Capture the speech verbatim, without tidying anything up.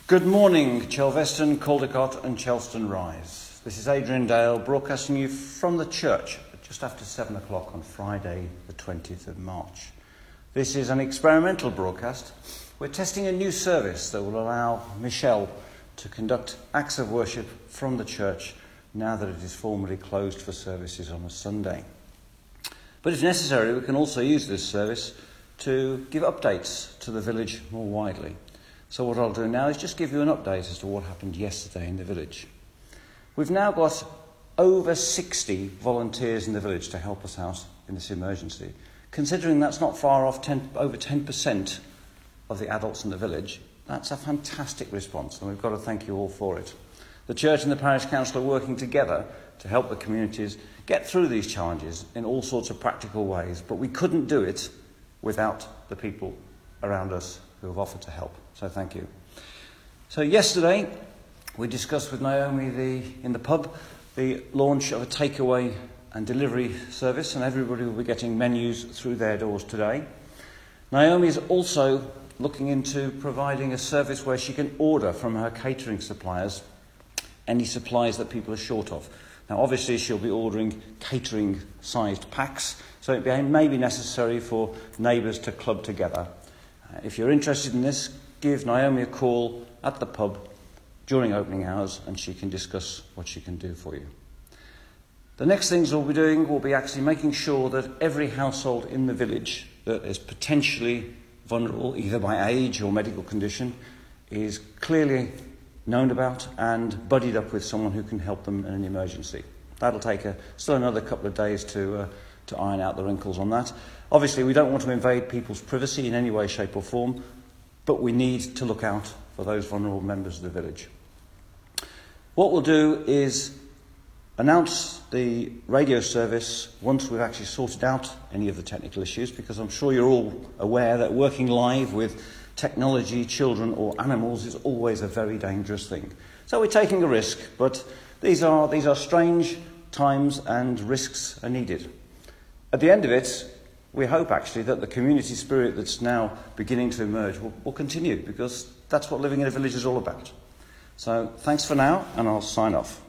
Good morning, Chelveston, Caldecott and Chelston Rise. This is Adrian Dale broadcasting you from the church just after seven o'clock on Friday the twentieth of March. This is an experimental broadcast. We're testing a new service that will allow Michelle to conduct acts of worship from the church now that it is formally closed for services on a Sunday. But if necessary, we can also use this service to give updates to the village more widely. So what I'll do now is just give you an update as to what happened yesterday in the village. We've now got over sixty volunteers in the village to help us out in this emergency. Considering that's not far off ten, over ten percent of the adults in the village, that's a fantastic response, and we've got to thank you all for it. The church and the parish council are working together to help the communities get through these challenges in all sorts of practical ways, but we couldn't do it without the people around us who have offered to help. So thank you. So yesterday we discussed with Naomi the, in the pub the launch of a takeaway and delivery service, and everybody will be getting menus through their doors today. Naomi is also looking into providing a service where she can order from her catering suppliers any supplies that people are short of. Now obviously she'll be ordering catering sized packs, so it may be necessary for neighbours to club together. Uh, if you're interested in this, give Naomi a call at the pub during opening hours and she can discuss what she can do for you. The next things we'll be doing will be actually making sure that every household in the village that is potentially vulnerable, either by age or medical condition, is clearly known about and buddied up with someone who can help them in an emergency. That'll take a, still another couple of days to uh, to iron out the wrinkles on that. Obviously, we don't want to invade people's privacy in any way, shape or form, but we need to look out for those vulnerable members of the village. What we'll do is announce the radio service once we've actually sorted out any of the technical issues, because I'm sure you're all aware that working live with technology, children or animals is always a very dangerous thing. So we're taking a risk, but these are, these are strange times and risks are needed. At the end of it, we hope actually that the community spirit that's now beginning to emerge will, will continue, because that's what living in a village is all about. So thanks for now, and I'll sign off.